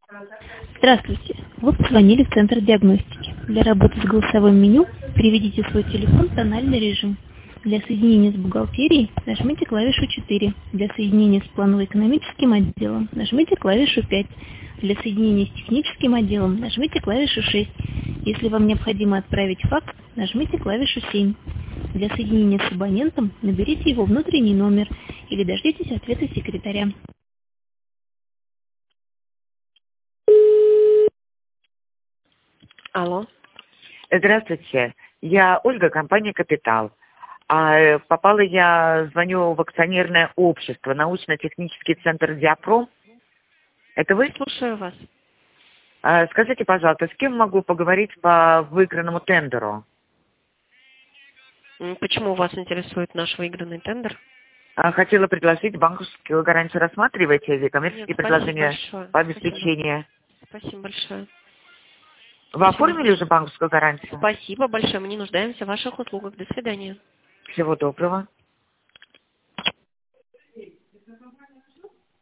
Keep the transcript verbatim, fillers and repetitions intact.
Здравствуйте. Вы позвонили в Центр диагностики. Для работы с голосовым меню переведите свой телефон в тональный режим. Для соединения с бухгалтерией нажмите клавишу четыре. Для соединения с планово-экономическим отделом нажмите клавишу пять. Для соединения с техническим отделом нажмите клавишу шесть. Если вам необходимо отправить факс, нажмите клавишу семь. Для соединения с абонентом наберите его внутренний номер или дождитесь ответа секретаря. Алло. Здравствуйте, я Ольга, компания «Капитал». А, попала я, звоню в акционерное общество, научно-технический центр «Диапром». Это вы? Слушаю вас. А, скажите, пожалуйста, с кем могу поговорить по выигранному тендеру? М, Почему вас интересует наш выигранный тендер? А, хотела предложить банковскую гарантию. Рассматриваете ли коммерческие Нет, спасибо предложения большое. по обеспечению? Спасибо, спасибо большое. Вы оформили уже банковскую гарантию? Спасибо большое. Мы не нуждаемся в ваших услугах. До свидания. Всего доброго.